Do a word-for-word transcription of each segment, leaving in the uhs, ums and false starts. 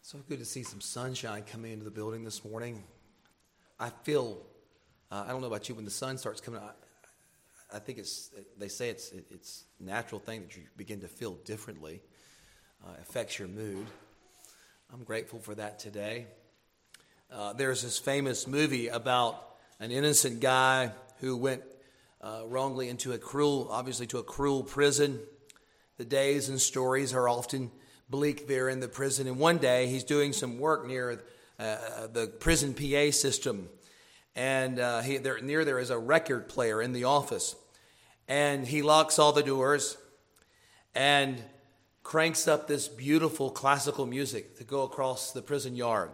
So good to see some sunshine coming into the building this morning. I feel, uh, I don't know about you, when the sun starts coming out, I, I think it's, they say it's it, it's a natural thing that you begin to feel differently. Uh, affects your mood. I'm grateful for that today. Uh, there's this famous movie about an innocent guy who went uh, wrongly into a cruel, obviously to a cruel prison. The days and stories are often bleak there in the prison. And one day he's doing some work near uh, the prison P A system. And uh, he, there, near there is a record player in the office. And he locks all the doors and cranks up this beautiful classical music to go across the prison yard.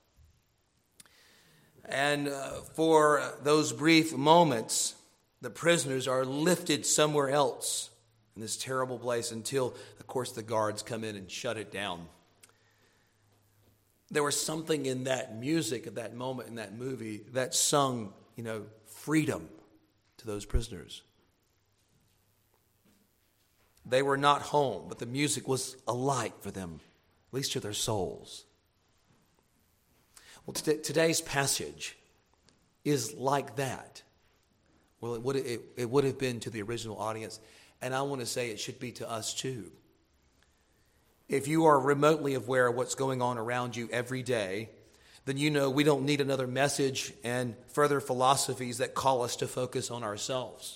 And uh, for those brief moments, the prisoners are lifted somewhere else in this terrible place until, of course, the guards come in and shut it down. There was something in that music at that moment in that movie that sung, you know, freedom to those prisoners. They were not home, but the music was a light for them, at least to their souls. Well, t- today's passage is like that. Well, it would, it, it would have been to the original audience, and I want to say it should be to us too. If you are remotely aware of what's going on around you every day, then you know we don't need another message and further philosophies that call us to focus on ourselves.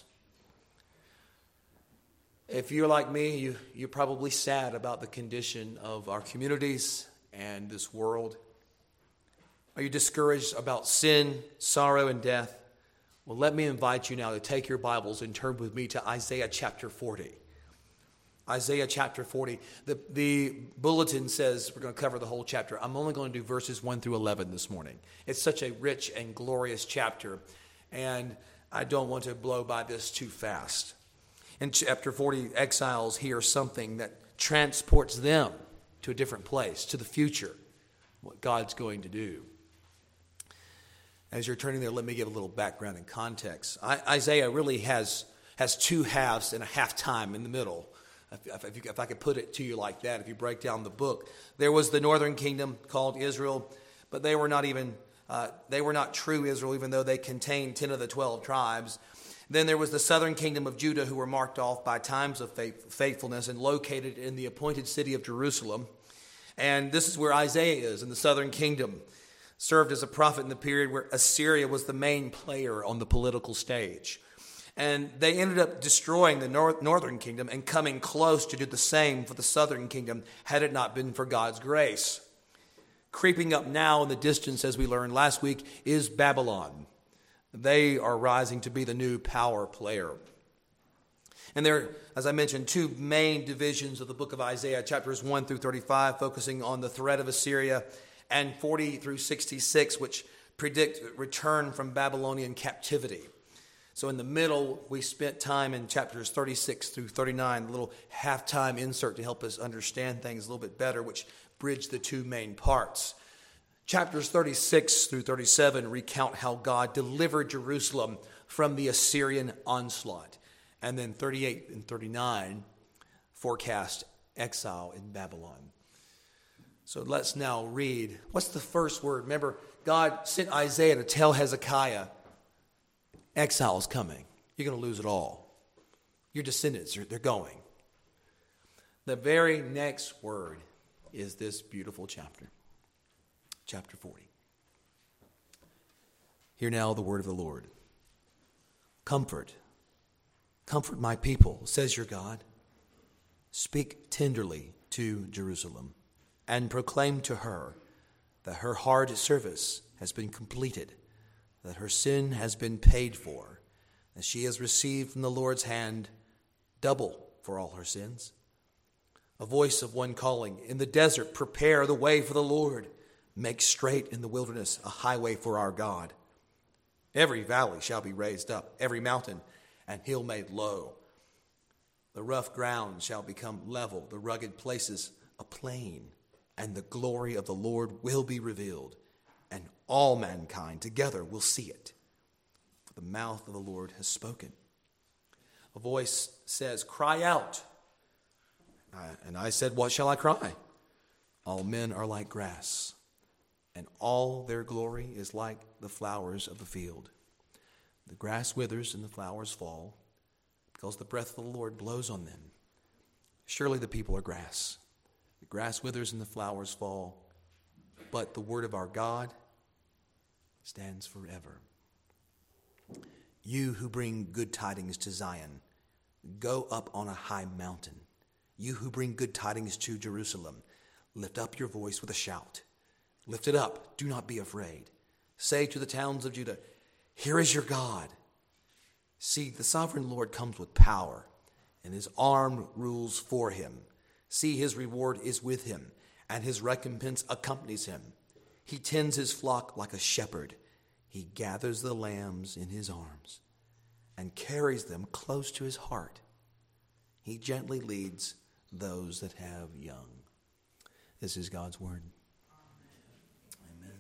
If you're like me, you, you're probably sad about the condition of our communities and this world. Are you discouraged about sin, sorrow, and death? Well, let me invite you now to take your Bibles and turn with me to Isaiah chapter forty. Isaiah chapter forty. The, the bulletin says we're going to cover the whole chapter. I'm only going to do verses one through eleven this morning. It's such a rich and glorious chapter, and I don't want to blow by this too fast. In chapter forty, exiles hear something that transports them to a different place, to the future, what God's going to do. As you're turning there, let me give a little background and context. I, Isaiah really has, has two halves and a half time in the middle. If, if, you, if I could put it to you like that, if you break down the book. There was the northern kingdom called Israel, but they were not even, uh, they were not true Israel, even though they contained ten of the twelve tribes. Then there was the southern kingdom of Judah, who were marked off by times of faith, faithfulness and located in the appointed city of Jerusalem. And this is where Isaiah is, in the southern kingdom. Served as a prophet in the period where Assyria was the main player on the political stage. And they ended up destroying the north, northern kingdom and coming close to do the same for the southern kingdom had it not been for God's grace. Creeping up now in the distance, as we learned last week, is Babylon. They are rising to be the new power player. And there are, as I mentioned, two main divisions of the book of Isaiah, chapters one through thirty-five, focusing on the threat of Assyria, and forty through sixty-six, which predict return from Babylonian captivity. So in the middle, we spent time in chapters thirty-six through thirty-nine, a little halftime insert to help us understand things a little bit better, which bridge the two main parts. Chapters thirty-six through thirty-seven recount how God delivered Jerusalem from the Assyrian onslaught. And then thirty-eight and thirty-nine forecast exile in Babylon. So let's now read. What's the first word? Remember, God sent Isaiah to tell Hezekiah, exile is coming. You're going to lose it all. Your descendants, they're going. The very next word is this beautiful chapter. Chapter forty. Hear now the word of the Lord. Comfort. Comfort my people, says your God. Speak tenderly to Jerusalem and proclaim to her that her hard service has been completed, that her sin has been paid for, that she has received from the Lord's hand double for all her sins. A voice of one calling, in the desert, prepare the way for the Lord. Make straight in the wilderness a highway for our God. Every valley shall be raised up, every mountain and hill made low. The rough ground shall become level, the rugged places a plain, and the glory of the Lord will be revealed, and all mankind together will see it. For the mouth of the Lord has spoken. A voice says, cry out. And I said, what shall I cry? All men are like grass, and all their glory is like the flowers of the field. The grass withers and the flowers fall, because the breath of the Lord blows on them. Surely the people are grass. The grass withers and the flowers fall, but the word of our God stands forever. You who bring good tidings to Zion, go up on a high mountain. You who bring good tidings to Jerusalem, lift up your voice with a shout. Lift it up, do not be afraid. Say to the towns of Judah, here is your God. See, the sovereign Lord comes with power, and his arm rules for him. See, his reward is with him, and his recompense accompanies him. He tends his flock like a shepherd. He gathers the lambs in his arms and carries them close to his heart. He gently leads those that have young. This is God's word. Amen.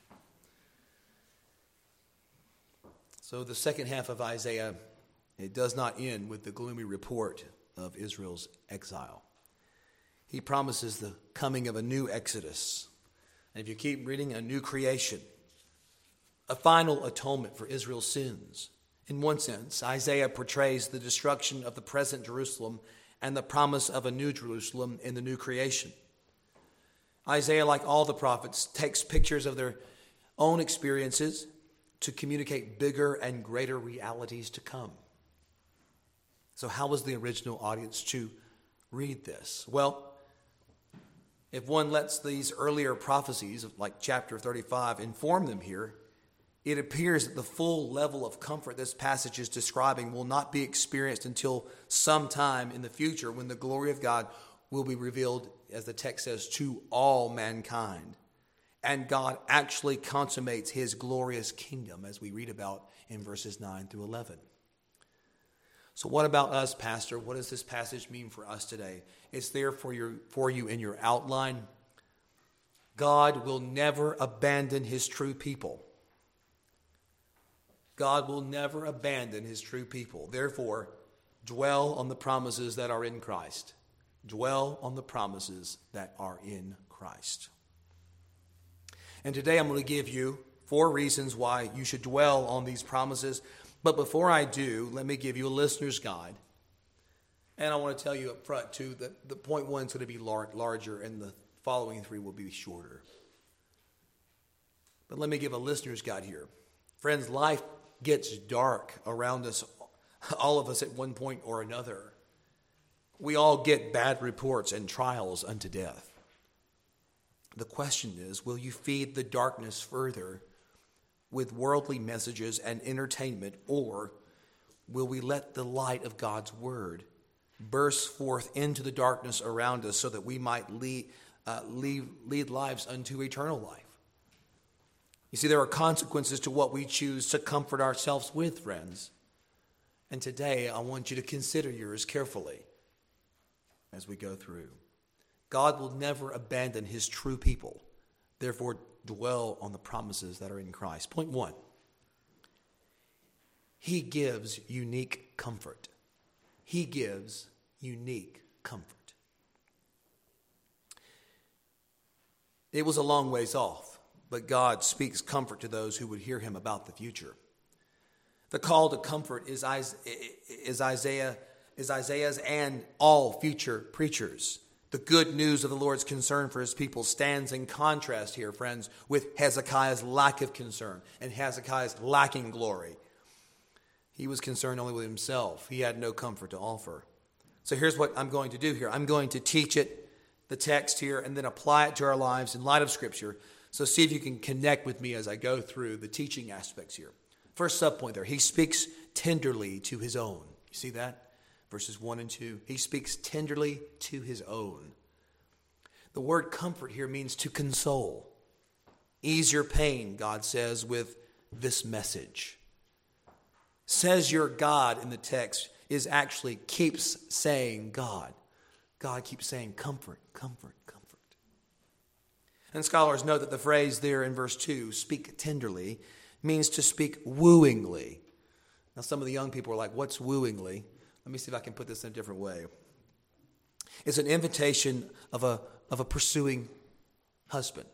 So the second half of Isaiah, it does not end with the gloomy report of Israel's exile. He promises the coming of a new exodus. And if you keep reading, a new creation, a final atonement for Israel's sins. In one sense, Isaiah portrays the destruction of the present Jerusalem and the promise of a new Jerusalem in the new creation. Isaiah, like all the prophets, takes pictures of their own experiences to communicate bigger and greater realities to come. So how was the original audience to read this? Well, if one lets these earlier prophecies, like chapter thirty-five, inform them here, it appears that the full level of comfort this passage is describing will not be experienced until sometime in the future when the glory of God will be revealed, as the text says, to all mankind. And God actually consummates his glorious kingdom, as we read about in verses nine through eleven. So what about us, Pastor? What does this passage mean for us today? It's there for your for you in your outline. God will never abandon his true people. God will never abandon his true people. Therefore, dwell on the promises that are in Christ. Dwell on the promises that are in Christ. And today I'm going to give you four reasons why you should dwell on these promises. But before I do, let me give you a listener's guide. And I want to tell you up front, too, that the point one is going to be lar- larger and the following three will be shorter. But let me give a listener's guide here. Friends, life gets dark around us, all of us at one point or another. We all get bad reports and trials unto death. The question is, will you feed the darkness further with worldly messages and entertainment, or will we let the light of God's word burst forth into the darkness around us so that we might lead, uh, lead, lead lives unto eternal life? You see, there are consequences to what we choose to comfort ourselves with, friends. And today, I want you to consider yours carefully as we go through. God will never abandon his true people. Therefore, dwell on the promises that are in Christ. Point one, he gives unique comfort. He gives unique comfort. It was a long ways off, but God speaks comfort to those who would hear him about the future. The call to comfort is Isaiah, is Isaiah's and all future preachers. The good news of the Lord's concern for his people stands in contrast here, friends, with Hezekiah's lack of concern and Hezekiah's lacking glory. He was concerned only with himself. He had no comfort to offer. So here's what I'm going to do here. I'm going to teach it, the text here, and then apply it to our lives in light of Scripture. So see if you can connect with me as I go through the teaching aspects here. First subpoint there, he speaks tenderly to his own. You see that? Verses one and two. He speaks tenderly to his own. The word comfort here means to console. Ease your pain, God says, with this message. Says your God in the text is actually keeps saying God. God keeps saying comfort, comfort, comfort. And scholars note that the phrase there in verse two, speak tenderly, means to speak wooingly. Now some of the young people are like, what's wooingly? Let me see if I can put this in a different way. It's an invitation of a, of a pursuing husband.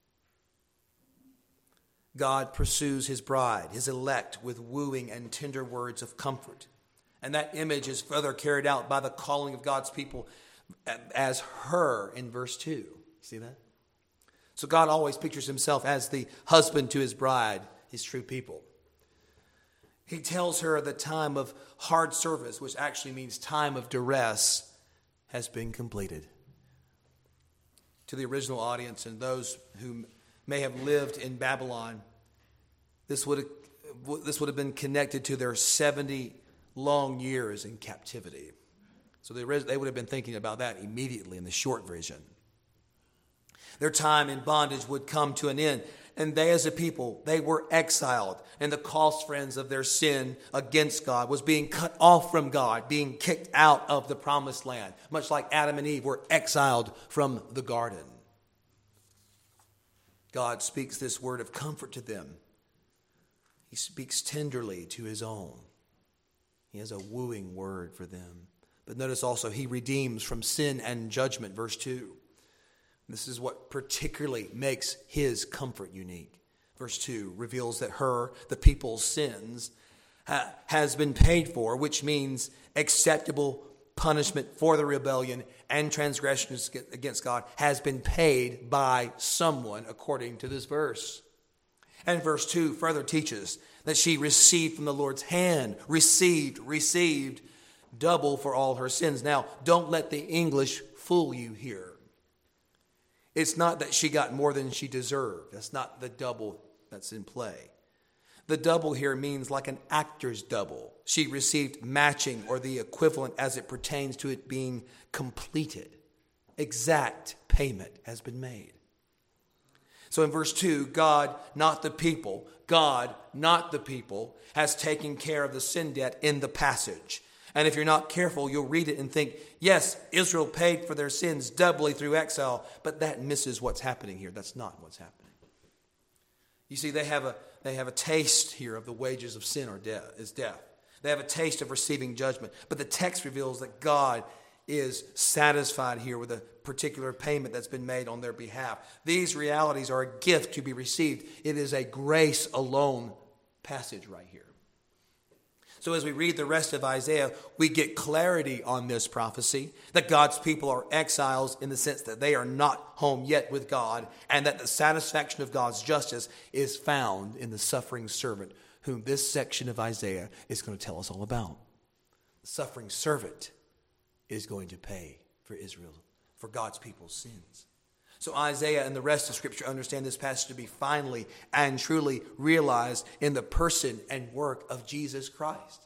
God pursues his bride, his elect, with wooing and tender words of comfort. And that image is further carried out by the calling of God's people as her in verse two. See that? So God always pictures himself as the husband to his bride, his true people. He tells her the time of hard service, which actually means time of duress, has been completed. To the original audience and those who may have lived in Babylon, this would have, this would have been connected to their seventy long years in captivity. So they, they would have been thinking about that immediately in the short version. Their time in bondage would come to an end. And they as a people, they were exiled. And the cost, friends, of their sin against God was being cut off from God, being kicked out of the promised land. Much like Adam and Eve were exiled from the garden. God speaks this word of comfort to them. He speaks tenderly to his own. He has a wooing word for them. But notice also, he redeems from sin and judgment, verse two. This is what particularly makes his comfort unique. Verse two reveals that her, the people's sins, ha, has been paid for, which means acceptable punishment for the rebellion and transgressions against God has been paid by someone, according to this verse. And verse two further teaches that she received from the Lord's hand, received, received double for all her sins. Now, don't let the English fool you here. It's not that she got more than she deserved. That's not the double that's in play. The double here means like an actor's double. She received matching or the equivalent as it pertains to it being completed. Exact payment has been made. So in verse two, God, not the people, God, not the people, has taken care of the sin debt in the passage. And if you're not careful, you'll read it and think, yes, Israel paid for their sins doubly through exile, but that misses what's happening here. That's not what's happening. You see, they have a they have a taste here of the wages of sin or death is death. They have a taste of receiving judgment. But the text reveals that God is satisfied here with a particular payment that's been made on their behalf. These realities are a gift to be received. It is a grace alone passage right here. So as we read the rest of Isaiah, we get clarity on this prophecy, that God's people are exiles in the sense that they are not home yet with God, and that the satisfaction of God's justice is found in the suffering servant, whom this section of Isaiah is going to tell us all about. The suffering servant is going to pay for Israel, for God's people's sins. So Isaiah and the rest of Scripture understand this passage to be finally and truly realized in the person and work of Jesus Christ.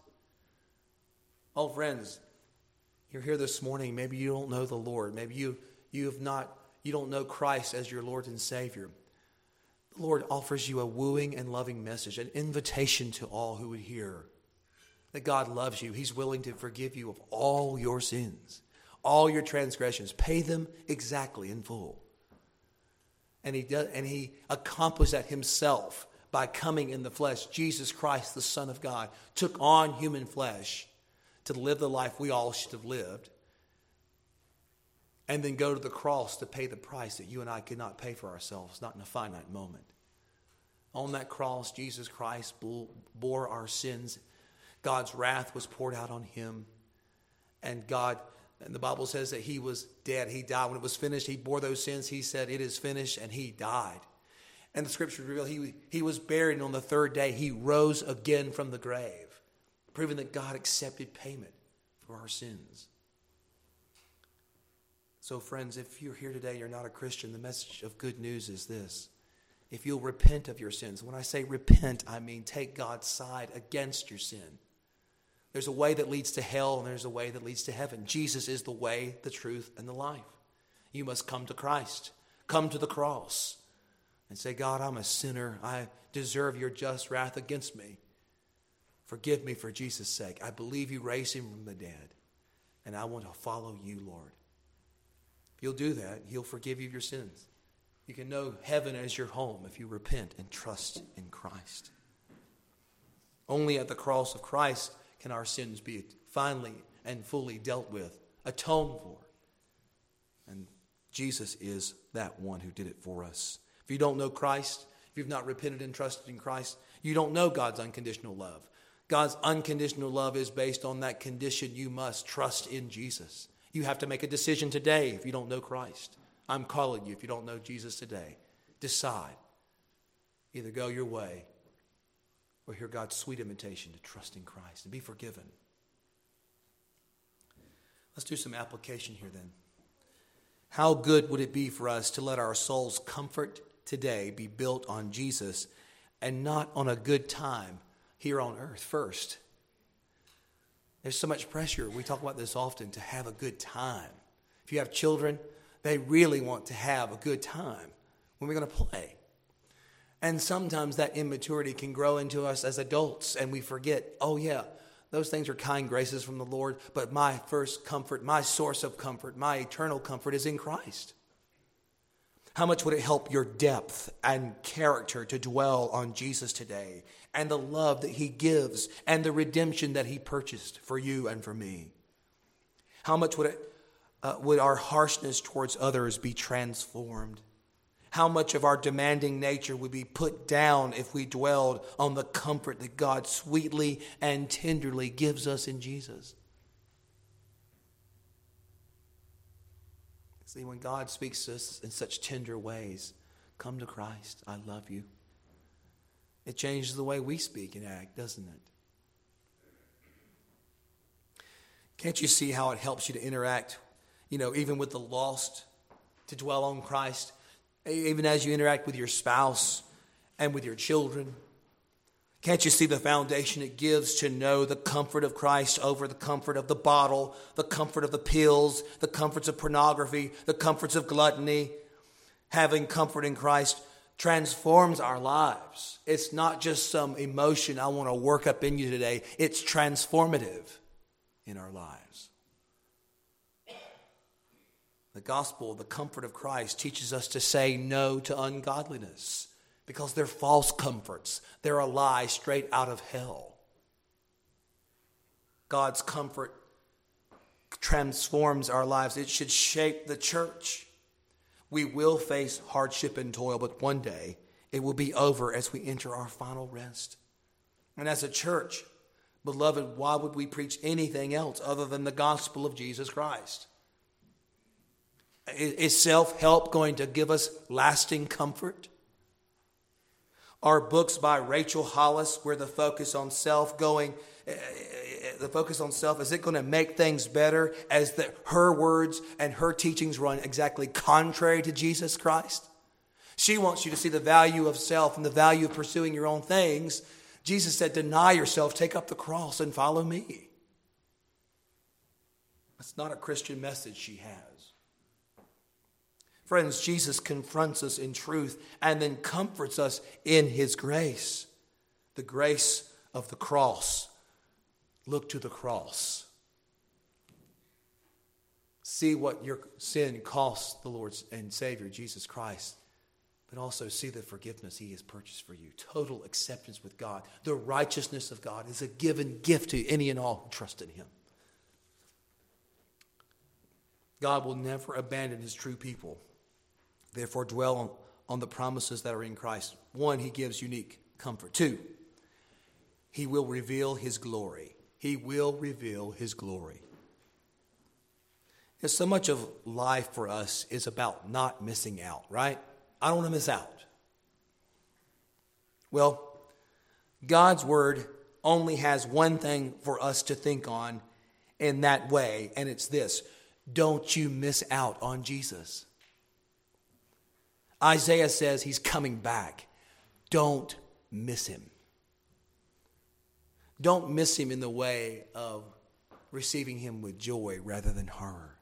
Oh, friends, you're here this morning. Maybe you don't know the Lord. Maybe you you have not you don't know Christ as your Lord and Savior. The Lord offers you a wooing and loving message, an invitation to all who would hear that God loves you. He's willing to forgive you of all your sins, all your transgressions. Pay them exactly in full. And he does, and he accomplished that himself by coming in the flesh. Jesus Christ, the Son of God, took on human flesh to live the life we all should have lived, and then go to the cross to pay the price that you and I could not pay for ourselves, not in a finite moment. On that cross, Jesus Christ bore our sins. God's wrath was poured out on him, and God And the Bible says that he was dead. He died. When it was finished, he bore those sins. He said, it is finished, and he died. And the Scripture reveals he, he was buried, and on the third day, he rose again from the grave, proving that God accepted payment for our sins. So, friends, if you're here today, you're not a Christian, the message of good news is this. If you'll repent of your sins, when I say repent, I mean take God's side against your sin. There's a way that leads to hell, and there's a way that leads to heaven. Jesus is the way, the truth, and the life. You must come to Christ. Come to the cross and say, God, I'm a sinner. I deserve your just wrath against me. Forgive me for Jesus' sake. I believe you raised him from the dead, and I want to follow you, Lord. If you'll do that, he'll forgive you your sins. You can know heaven as your home if you repent and trust in Christ. Only at the cross of Christ can our sins be finally and fully dealt with, atoned for, and Jesus is that one who did it for us. If you don't know Christ, if you've not repented and trusted in Christ, you don't know God's unconditional love. God's unconditional love is based on that condition. You must trust in Jesus. You have to make a decision today if you don't know Christ. I'm calling you if you don't know Jesus today. Decide. Either go your way or hear God's sweet invitation to trust in Christ and be forgiven. Let's do some application here then. How good would it be for us to let our soul's comfort today be built on Jesus and not on a good time here on earth first? There's so much pressure. We talk about this often, to have a good time. If you have children, they really want to have a good time when we're going to play. And sometimes that immaturity can grow into us as adults, and we forget, oh yeah, those things are kind graces from the Lord, but my first comfort, my source of comfort, my eternal comfort is in Christ. How much would it help your depth and character to dwell on Jesus today and the love that he gives and the redemption that he purchased for you and for me? How much would it, uh, would our harshness towards others be transformed? How much of our demanding nature would be put down if we dwelled on the comfort that God sweetly and tenderly gives us in Jesus? See, when God speaks to us in such tender ways, come to Christ, I love you. It changes the way we speak and act, doesn't it? Can't you see how it helps you to interact, you know, even with the lost, to dwell on Christ? Even as you interact with your spouse and with your children. Can't you see the foundation it gives to know the comfort of Christ over the comfort of the bottle, the comfort of the pills, the comforts of pornography, the comforts of gluttony? Having comfort in Christ transforms our lives. It's not just some emotion I want to work up in you today. It's transformative in our lives. The gospel, the comfort of Christ, teaches us to say no to ungodliness because they're false comforts. They're a lie straight out of hell. God's comfort transforms our lives. It should shape the church. We will face hardship and toil, but one day it will be over as we enter our final rest. And as a church, beloved, why would we preach anything else other than the gospel of Jesus Christ? Is self-help going to give us lasting comfort? Are books by Rachel Hollis, where the focus on self going, the focus on self, is it going to make things better as the, her words and her teachings run exactly contrary to Jesus Christ? She wants you to see the value of self and the value of pursuing your own things. Jesus said, deny yourself, take up the cross and follow me. That's not a Christian message she has. Friends, Jesus confronts us in truth and then comforts us in his grace. The grace of the cross. Look to the cross. See what your sin cost the Lord and Savior, Jesus Christ. But also see the forgiveness he has purchased for you. Total acceptance with God. The righteousness of God is a given gift to any and all who trust in him. God will never abandon his true people. Therefore, dwell on, on the promises that are in Christ. One, he gives unique comfort. Two, he will reveal his glory. He will reveal his glory. And so much of life for us is about not missing out, right? I don't want to miss out. Well, God's word only has one thing for us to think on in that way, and it's this: don't you miss out on Jesus. Isaiah says he's coming back. Don't miss him. Don't miss him in the way of receiving him with joy rather than horror.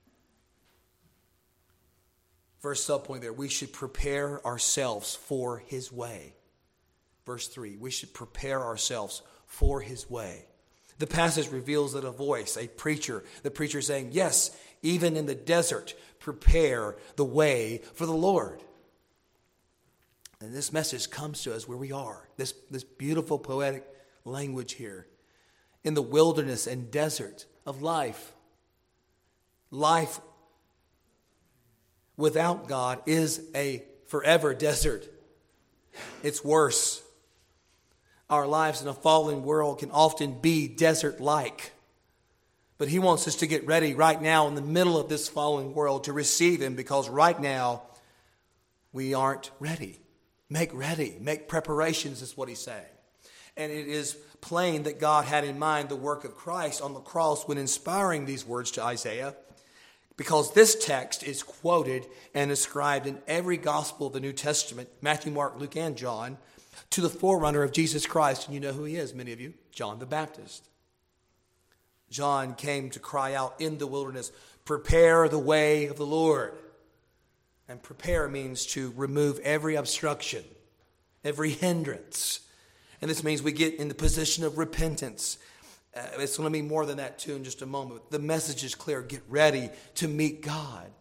First subpoint there, we should prepare ourselves for his way. Verse three, we should prepare ourselves for his way. The passage reveals that a voice, a preacher, the preacher saying, yes, even in the desert, prepare the way for the Lord. And this message comes to us where we are. This, this beautiful poetic language here. In the wilderness and desert of life. Life without God is a forever desert. It's worse. Our lives in a fallen world can often be desert-like. But he wants us to get ready right now in the middle of this fallen world to receive him, because right now we aren't ready. Make ready. Make preparations is what he's saying. And it is plain that God had in mind the work of Christ on the cross when inspiring these words to Isaiah, because this text is quoted and ascribed in every gospel of the New Testament, Matthew, Mark, Luke, and John, to the forerunner of Jesus Christ. And you know who he is, many of you, John the Baptist. John came to cry out in the wilderness, prepare the way of the Lord. And prepare means to remove every obstruction, every hindrance. And this means we get in the position of repentance. Uh, it's going to be more than that too in just a moment. The message is clear. Get ready to meet God.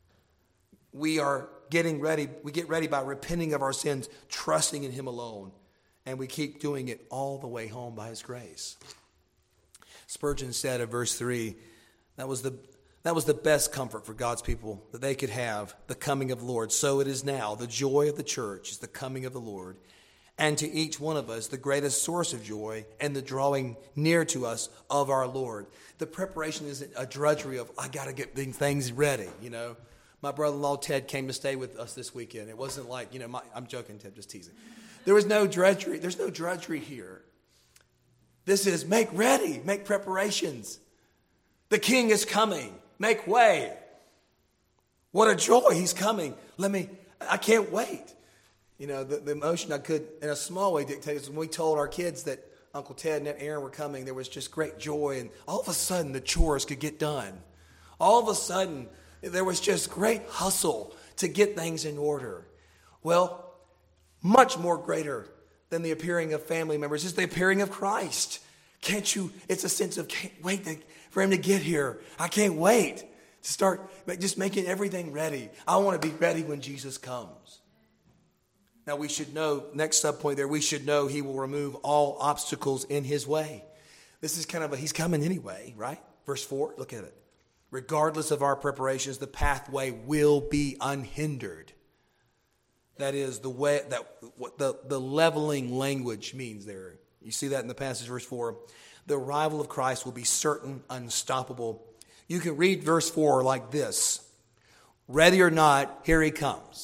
We are getting ready. We get ready by repenting of our sins, trusting in him alone. And we keep doing it all the way home by his grace. Spurgeon said of verse three, that was the that was the best comfort for God's people that they could have, the coming of the Lord. So it is now. The joy of the church is the coming of the Lord. And to each one of us, the greatest source of joy and the drawing near to us of our Lord. The preparation isn't a drudgery of, I got to get things ready, you know. My brother-in-law Ted came to stay with us this weekend. It wasn't like, you know, my, I'm joking, Ted, just teasing. There was no drudgery. There's no drudgery here. This is make ready, make preparations. The King is coming. Make way. What a joy, he's coming. Let me, I can't wait. You know, the, the emotion I could, in a small way, dictate is when we told our kids that Uncle Ted and Aunt Aaron were coming, there was just great joy. And all of a sudden, the chores could get done. All of a sudden, there was just great hustle to get things in order. Well, much more greater than the appearing of family members is the appearing of Christ. Can't you, it's a sense of can't wait to, for him to get here. I can't wait to start just making everything ready. I want to be ready when Jesus comes. Now we should know, next subpoint there, we should know he will remove all obstacles in his way. This is kind of a, he's coming anyway, right? Verse four, look at it. Regardless of our preparations, the pathway will be unhindered. That is the way that what the, the leveling language means there. You see that in the passage, verse four. The arrival of Christ will be certain, unstoppable. You can read verse four like this. Ready or not, here he comes.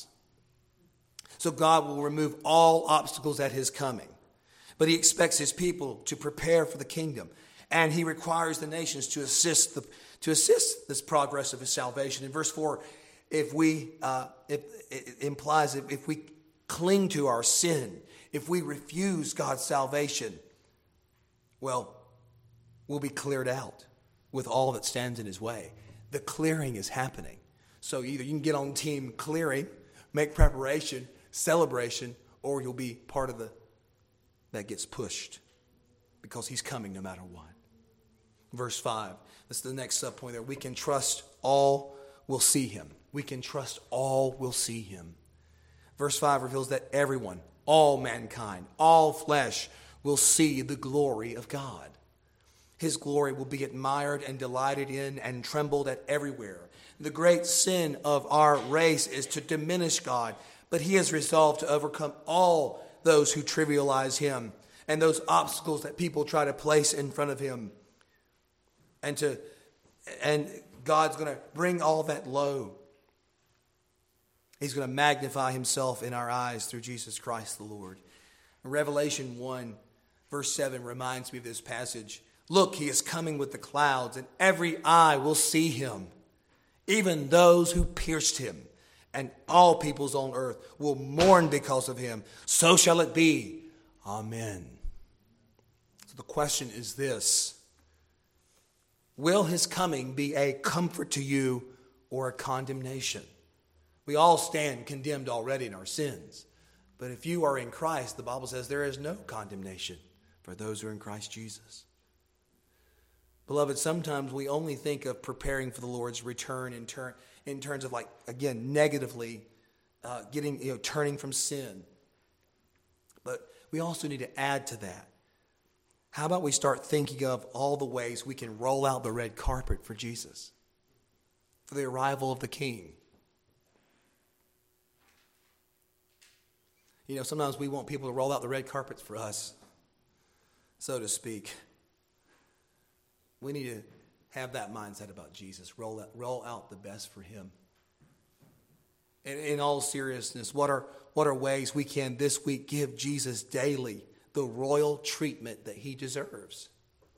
So God will remove all obstacles at his coming. But he expects his people to prepare for the kingdom. And he requires the nations to assist the, to assist this progress of his salvation. In verse four, if we, uh, if, it implies if, if we cling to our sin, if we refuse God's salvation, well, we'll be cleared out with all that stands in his way. The clearing is happening. So either you can get on team clearing, make preparation, celebration, or you'll be part of the that gets pushed because he's coming no matter what. Verse five, that's the next subpoint there. We can trust all will see him. We can trust all will see him. Verse five reveals that everyone, all mankind, all flesh will see the glory of God. His glory will be admired and delighted in and trembled at everywhere. The great sin of our race is to diminish God, but he has resolved to overcome all those who trivialize him and those obstacles that people try to place in front of him. And to and God's going to bring all that low. He's going to magnify himself in our eyes through Jesus Christ the Lord. Revelation one, verse seven reminds me of this passage. Look, he is coming with the clouds, and every eye will see him, even those who pierced him. And all peoples on earth will mourn because of him. So shall it be. Amen. So the question is this. Will his coming be a comfort to you or a condemnation? We all stand condemned already in our sins. But if you are in Christ, the Bible says there is no condemnation for those who are in Christ Jesus. Beloved, sometimes we only think of preparing for the Lord's return in, ter- in terms of, like, again, negatively uh, getting, you know, turning from sin. But we also need to add to that. How about we start thinking of all the ways we can roll out the red carpet for Jesus, for the arrival of the King? You know, sometimes we want people to roll out the red carpets for us, so to speak. We need to have that mindset about Jesus. Roll out, roll out the best for him. In, in all seriousness, what are, what are ways we can this week give Jesus daily the royal treatment that he deserves?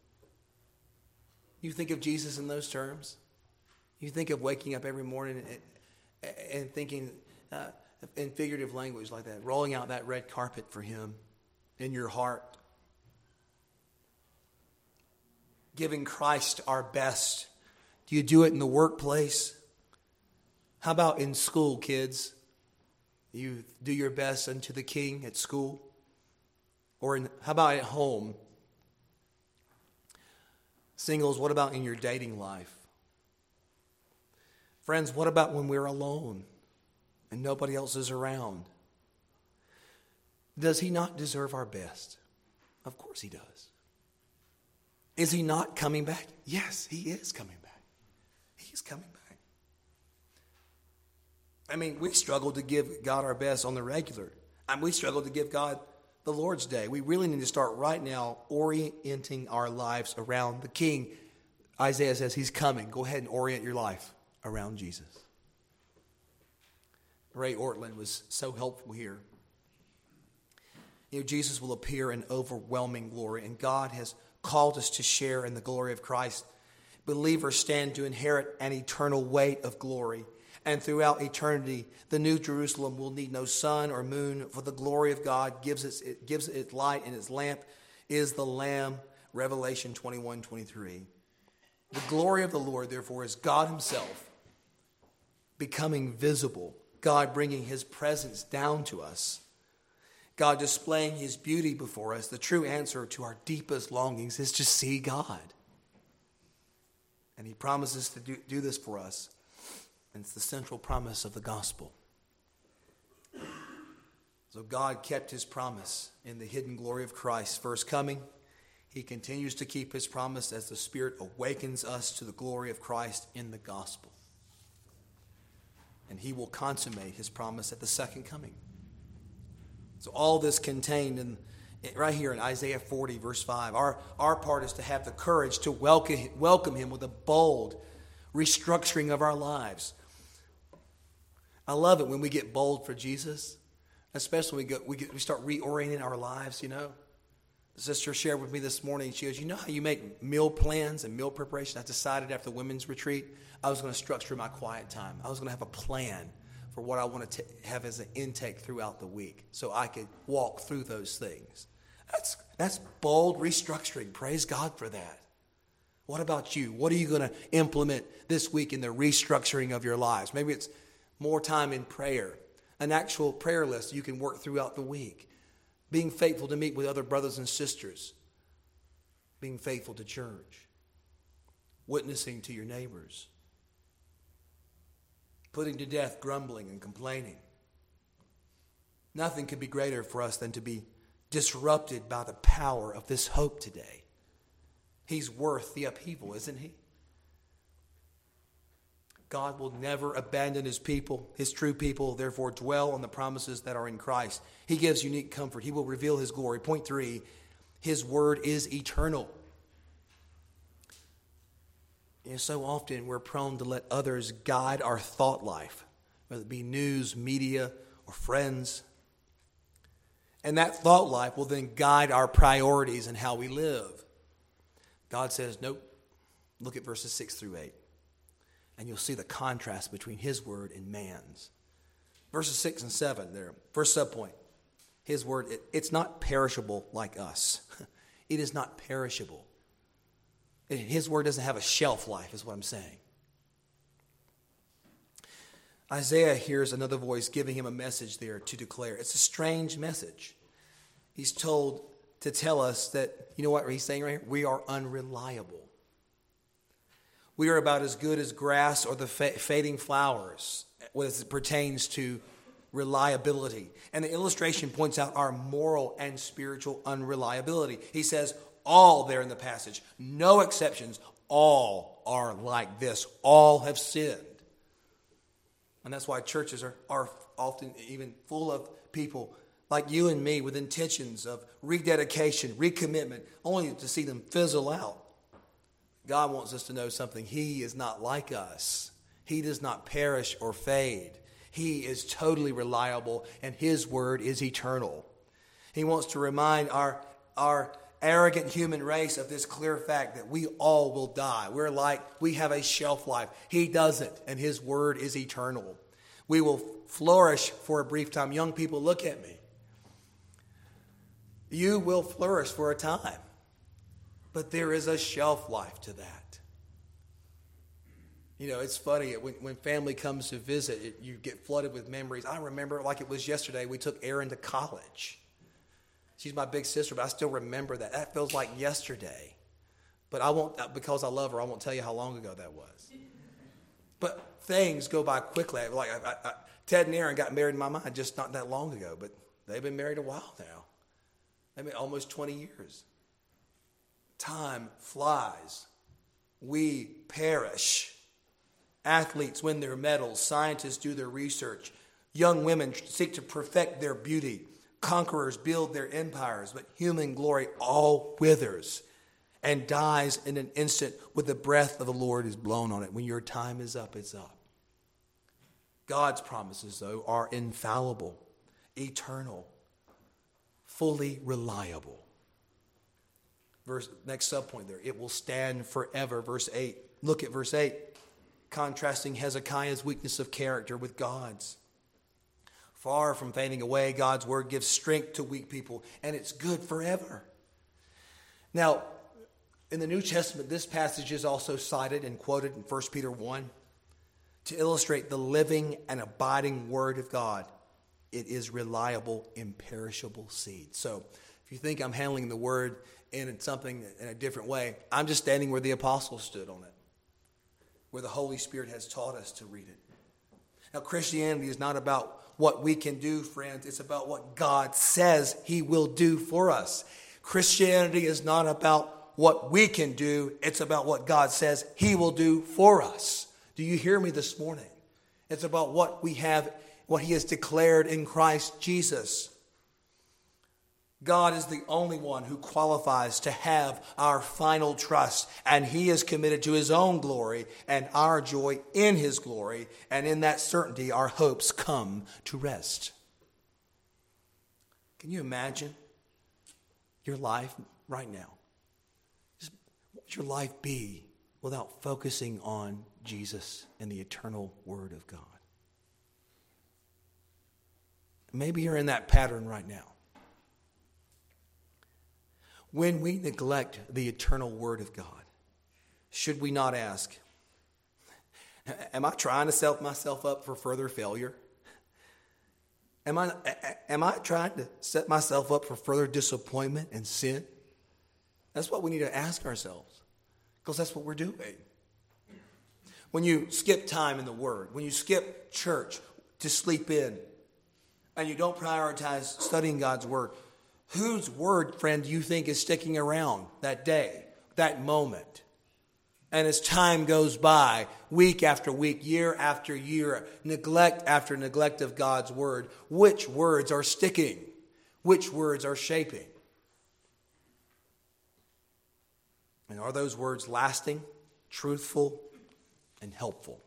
You think of Jesus in those terms? You think of waking up every morning and, and thinking uh, in figurative language like that, rolling out that red carpet for him in your heart. Giving Christ our best. Do you do it in the workplace? How about in school, kids? You do your best unto the King at school? Or in, how about at home? Singles, what about in your dating life? Friends, what about when we're alone and nobody else is around? Does he not deserve our best? Of course he does. Is he not coming back? Yes, he is coming back. He's coming back. I mean, we struggle to give God our best on the regular. I mean, we struggle to give God the Lord's Day. We really need to start right now orienting our lives around the King. Isaiah says he's coming. Go ahead and orient your life around Jesus. Ray Ortland was so helpful here. You know, Jesus will appear in overwhelming glory, and God has called us to share in the glory of Christ. Believers stand to inherit an eternal weight of glory. And throughout eternity, the New Jerusalem will need no sun or moon, for the glory of God gives it, it gives it light, and its lamp is the Lamb. Revelation twenty-one twenty-three. The glory of the Lord, therefore, is God himself becoming visible. God bringing his presence down to us. God displaying his beauty before us. The true answer to our deepest longings is to see God. And he promises to do, do this for us. And it's the central promise of the gospel. So God kept his promise in the hidden glory of Christ's first coming. He continues to keep his promise as the Spirit awakens us to the glory of Christ in the gospel. And he will consummate his promise at the second coming. So all this contained in right here in Isaiah forty, verse five. Our, our part is to have the courage to welcome, welcome him with a bold restructuring of our lives. I love it when we get bold for Jesus, especially when we, go, we, get, we start reorienting our lives, you know. The sister shared with me this morning, she goes, you know how you make meal plans and meal preparation? I decided after the women's retreat, I was going to structure my quiet time. I was going to have a plan for what I want to have as an intake throughout the week so I could walk through those things. That's, that's bold restructuring. Praise God for that. What about you? What are you going to implement this week in the restructuring of your lives? Maybe it's more time in prayer, an actual prayer list you can work throughout the week, being faithful to meet with other brothers and sisters, being faithful to church, witnessing to your neighbors, putting to death grumbling and complaining. Nothing could be greater for us than to be disrupted by the power of this hope today. He's worth the upheaval, isn't he? God will never abandon his people, his true people. Therefore, dwell on the promises that are in Christ. He gives unique comfort. He will reveal his glory. Point three, his word is eternal. You know, so often we're prone to let others guide our thought life, whether it be news, media, or friends. And that thought life will then guide our priorities and how we live. God says, nope. Look at verses six through eight. And you'll see the contrast between his word and man's. Verses six and seven there. First subpoint. His word, it, it's not perishable like us. It is not perishable. It, his word doesn't have a shelf life, is what I'm saying. Isaiah hears another voice giving him a message there to declare. It's a strange message. He's told to tell us that, you know what he's saying right here? We are unreliable. We are about as good as grass or the fading flowers as it pertains to reliability. And the illustration points out our moral and spiritual unreliability. He says all there in the passage, no exceptions, all are like this. All have sinned. And that's why churches are, are often even full of people like you and me, with intentions of rededication, recommitment, only to see them fizzle out. God wants us to know something. He is not like us. He does not perish or fade. He is totally reliable, and his word is eternal. He wants to remind our, our arrogant human race of this clear fact that we all will die. We're like, we have a shelf life. He doesn't, and his word is eternal. We will flourish for a brief time. Young people, look at me. You will flourish for a time, but there is a shelf life to that. You know, it's funny, when, when family comes to visit, it, you get flooded with memories. I remember like it was yesterday, we took Erin to college. She's my big sister, but I still remember that. That feels like yesterday. But I won't, because I love her, I won't tell you how long ago that was. But things go by quickly. Like I, I, I, Ted and Erin got married in my mind just not that long ago, but they've been married a while now. I mean, almost twenty years. Time flies. We perish. Athletes win their medals. Scientists do their research. Young women seek to perfect their beauty. Conquerors build their empires. But human glory all withers and dies in an instant when the breath of the Lord is blown on it. When your time is up, it's up. God's promises, though, are infallible, eternal, fully reliable. Verse, next subpoint there. It will stand forever. Verse eight. Look at verse eight. Contrasting Hezekiah's weakness of character with God's. Far from fading away, God's word gives strength to weak people, and it's good forever. Now, in the New Testament, this passage is also cited and quoted in First Peter one to illustrate the living and abiding word of God. It is reliable, imperishable seed. So, if you think I'm handling the word in something in a different way, I'm just standing where the apostles stood on it, where the Holy Spirit has taught us to read it. Now, Christianity is not about what we can do, friends. It's about what God says he will do for us. Christianity is not about what we can do. It's about what God says he will do for us. Do you hear me this morning? It's about what we have, what he has declared in Christ Jesus. God is the only one who qualifies to have our final trust, and he is committed to his own glory and our joy in his glory, and in that certainty our hopes come to rest. Can you imagine your life right now? Just what would your life be without focusing on Jesus and the eternal Word of God? Maybe you're in that pattern right now. When we neglect the eternal Word of God, should we not ask, am I trying to set myself up for further failure? Am I, am I trying to set myself up for further disappointment and sin? That's what we need to ask ourselves, because that's what we're doing. When you skip time in the Word, when you skip church to sleep in, and you don't prioritize studying God's Word, whose word, friend, do you think is sticking around that day, that moment? And as time goes by, week after week, year after year, neglect after neglect of God's word, which words are sticking? Which words are shaping? And are those words lasting, truthful, and helpful?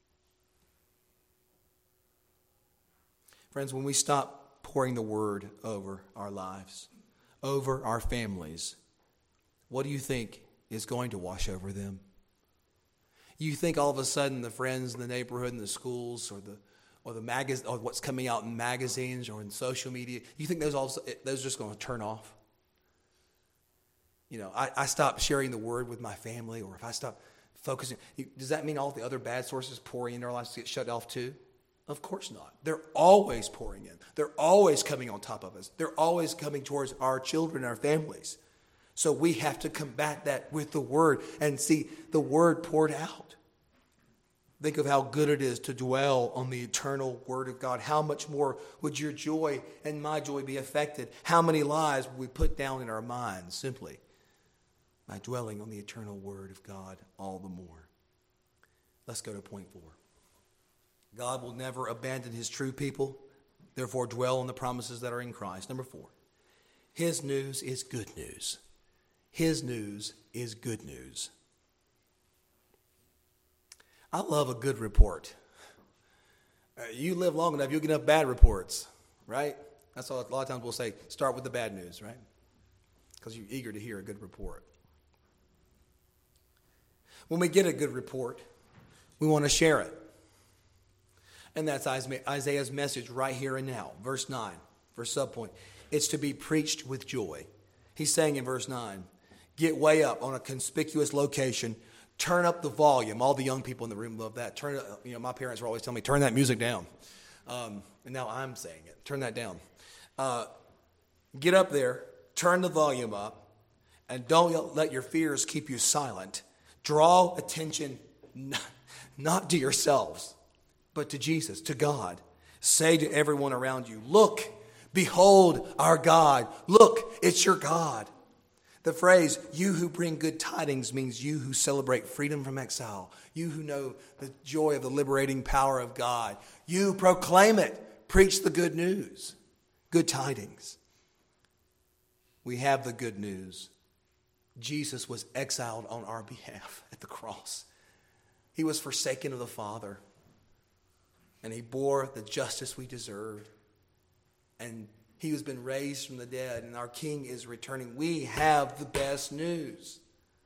Friends, when we stop pouring the word over our lives, over our families, what do you think is going to wash over them? You think all of a sudden the friends in the neighborhood and the schools, or the or the magaz- or what's coming out in magazines or in social media, you think those all those are just going to turn off? You know, I, I stop sharing the word with my family, or if I stop focusing, does that mean all the other bad sources pouring into our lives get shut off too? Of course not. They're always pouring in. They're always coming on top of us. They're always coming towards our children, our families. So we have to combat that with the word and see the word poured out. Think of how good it is to dwell on the eternal word of God. How much more would your joy and my joy be affected? How many lies would we put down in our minds simply by dwelling on the eternal word of God all the more? Let's go to point four. God will never abandon his true people. Therefore, dwell on the promises that are in Christ. Number four, his news is good news. His news is good news. I love a good report. Uh, you live long enough, you'll get enough bad reports, right? That's all. A lot of times we'll say, start with the bad news, right? Because you're eager to hear a good report. When we get a good report, we want to share it. And that's Isaiah's message right here and now. Verse nine, verse subpoint. It's to be preached with joy. He's saying in verse nine, get way up on a conspicuous location. Turn up the volume. All the young people in the room love that. Turn it, you know, my parents were always telling me, turn that music down. Um, and now I'm saying it. Turn that down. Uh, get up there. Turn the volume up. And don't let your fears keep you silent. Draw attention not, not to yourselves, but to Jesus, to God. Say to everyone around you, look, behold our God. Look, it's your God. The phrase, you who bring good tidings, means you who celebrate freedom from exile. You who know the joy of the liberating power of God. You proclaim it. Preach the good news. Good tidings. We have the good news. Jesus was exiled on our behalf at the cross. He was forsaken of the Father. And he bore the justice we deserved. And he has been raised from the dead. And our King is returning. We have the best news.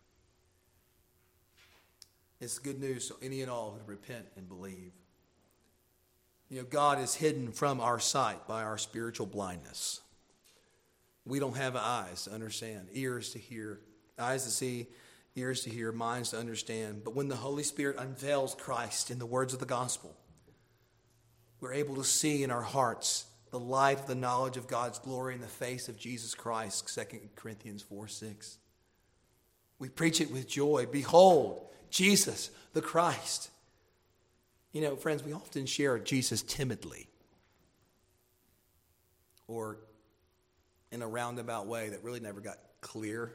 It's good news to any and all who repent and believe. You know, God is hidden from our sight by our spiritual blindness. We don't have eyes to understand, ears to hear, eyes to see, ears to hear, minds to understand. But when the Holy Spirit unveils Christ in the words of the gospel, we're able to see in our hearts the light of the knowledge of God's glory in the face of Jesus Christ, Second Corinthians four six. We preach it with joy. Behold, Jesus, the Christ. You know, friends, we often share Jesus timidly or in a roundabout way that really never got clear.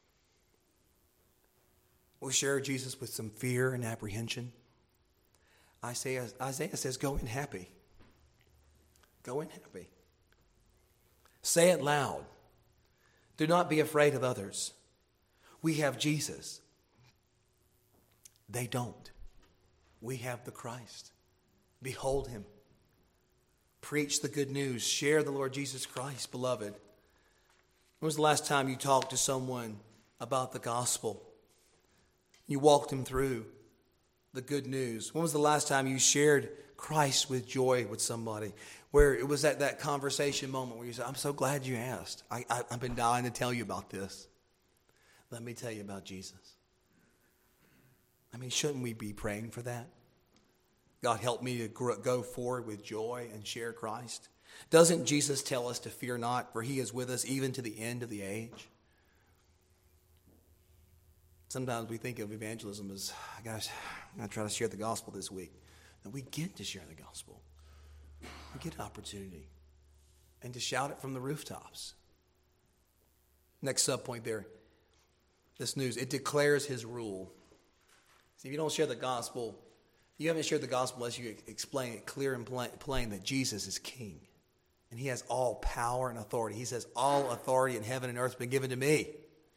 We share Jesus with some fear and apprehension. Isaiah, Isaiah says, go in happy. Go in happy. Say it loud. Do not be afraid of others. We have Jesus. They don't. We have the Christ. Behold him. Preach the good news. Share the Lord Jesus Christ, beloved. When was the last time you talked to someone about the gospel? You walked them through the good news. When was the last time you shared Christ with joy with somebody? Where it was at that conversation moment where you said, I'm so glad you asked. I, I, I've been dying to tell you about this. Let me tell you about Jesus. I mean, shouldn't we be praying for that? God, help me to grow, go forward with joy and share Christ. Doesn't Jesus tell us to fear not, for he is with us even to the end of the age? Sometimes we think of evangelism as, gosh, I'm going to try to share the gospel this week. And we get to share the gospel. We get an opportunity. And to shout it from the rooftops. Next subpoint there. This news, it declares his rule. See, if you don't share the gospel, you haven't shared the gospel unless you explain it clear and plain that Jesus is king. And he has all power and authority. He says, all authority in heaven and earth has been given to me.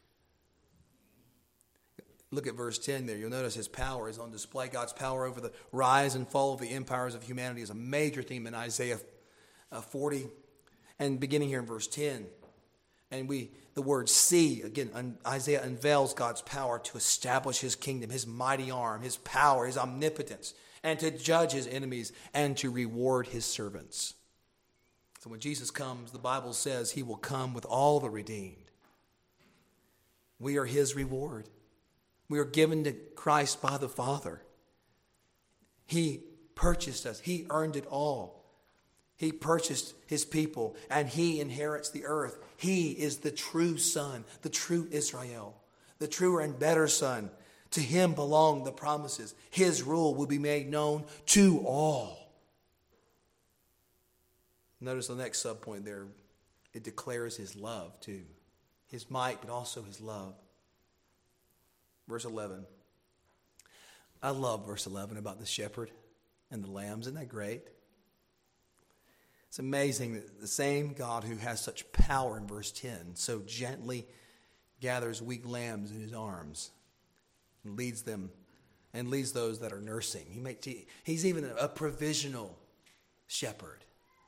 Look at verse ten there. You'll notice his power is on display. God's power over the rise and fall of the empires of humanity is a major theme in Isaiah forty. And beginning here in verse ten. And we, the word see, again, Isaiah unveils God's power to establish his kingdom, his mighty arm, his power, his omnipotence, and to judge his enemies and to reward his servants. So when Jesus comes, the Bible says he will come with all the redeemed. We are his reward. We are given to Christ by the Father. He purchased us. He earned it all. He purchased his people, and he inherits the earth. He is the true son, the true Israel, the truer and better son. To him belong the promises. His rule will be made known to all. Notice the next subpoint there. It declares his love too. His might, but also his love. Verse eleven. I love verse eleven about the shepherd and the lambs. Isn't that great? It's amazing that the same God who has such power in verse ten so gently gathers weak lambs in his arms and leads them and leads those that are nursing. He may, he's even a provisional shepherd.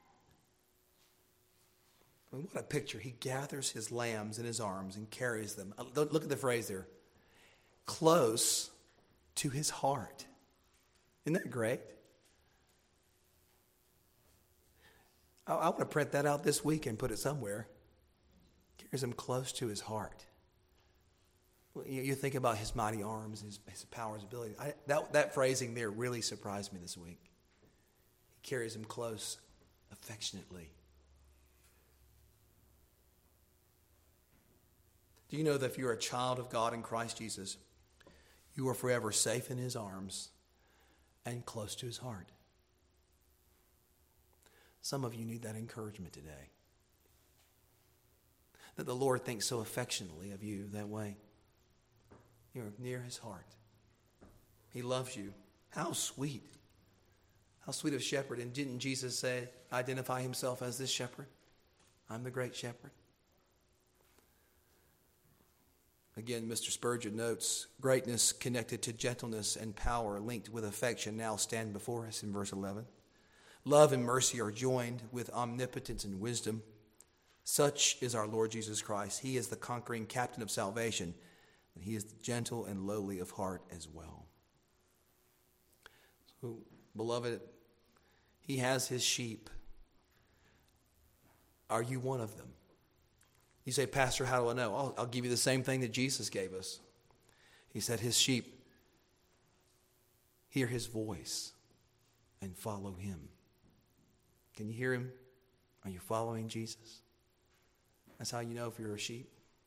I mean, what a picture. He gathers his lambs in his arms and carries them. Look at the phrase there. Close to his heart. Isn't that great? I, I want to print that out this week and put it somewhere. Carries him close to his heart. You, you think about his mighty arms, his, his power, his ability. I, that, that phrasing there really surprised me this week. He carries him close affectionately. Do you know that if you're a child of God in Christ Jesus, you are forever safe in his arms and close to his heart? Some of you need that encouragement today. That the Lord thinks so affectionately of you that way. You're near his heart. He loves you. How sweet. How sweet of a shepherd. And didn't Jesus say, identify himself as this shepherd? I'm the great shepherd. Again, Mister Spurgeon notes, greatness connected to gentleness and power linked with affection now stand before us in verse eleven. Love and mercy are joined with omnipotence and wisdom. Such is our Lord Jesus Christ. He is the conquering captain of salvation, and he is gentle and lowly of heart as well. So, beloved, he has his sheep. Are you one of them? You say, Pastor, how do I know? I'll, I'll give you the same thing that Jesus gave us. He said his sheep hear his voice and follow him. Can you hear him? Are you following Jesus? That's how you know if you're a sheep.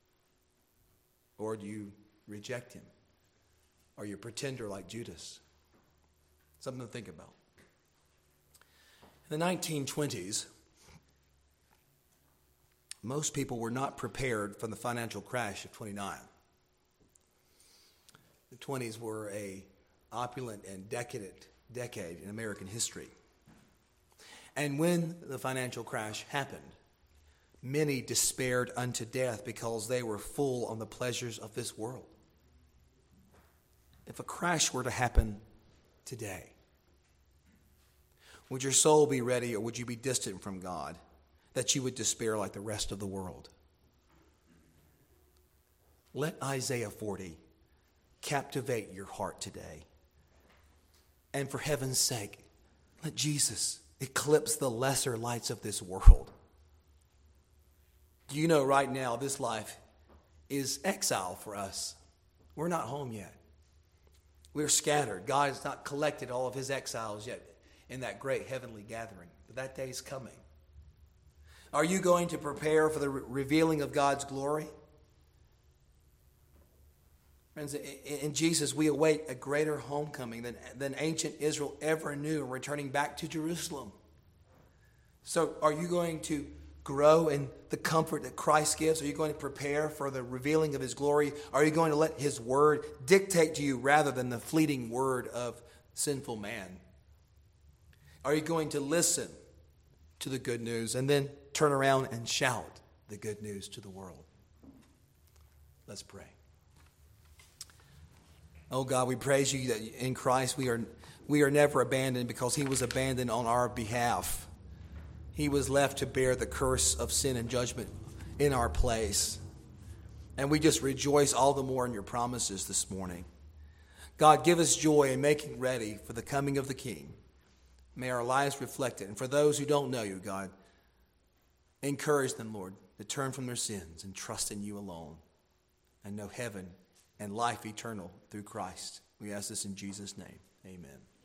Or do you reject him? Are you a pretender like Judas? Something to think about. In the nineteen twenties, most people were not prepared for the financial crash of twenty-nine. The twenties were a opulent and decadent decade in American history. And when the financial crash happened, many despaired unto death because they were full on the pleasures of this world. If a crash were to happen today, would your soul be ready, or would you be distant from God, that you would despair like the rest of the world? Let Isaiah forty captivate your heart today. And for heaven's sake, let Jesus eclipse the lesser lights of this world. Do you know right now this life is exile for us? We're not home yet. We're scattered. God has not collected all of his exiles yet in that great heavenly gathering. But that day is coming. Are you going to prepare for the re- revealing of God's glory? Friends, in Jesus we await a greater homecoming than, than ancient Israel ever knew, returning back to Jerusalem. So are you going to grow in the comfort that Christ gives? Are you going to prepare for the revealing of his glory? Are you going to let his word dictate to you rather than the fleeting word of sinful man? Are you going to listen to the good news and then turn around and shout the good news to the world? Let's pray. Oh God, we praise you that in Christ we are we are never abandoned because he was abandoned on our behalf. He was left to bear the curse of sin and judgment in our place. And we just rejoice all the more in your promises this morning. God, give us joy in making ready for the coming of the King. May our lives reflect it. And for those who don't know you, God, encourage them, Lord, to turn from their sins and trust in you alone and know heaven and life eternal through Christ. We ask this in Jesus' name. Amen.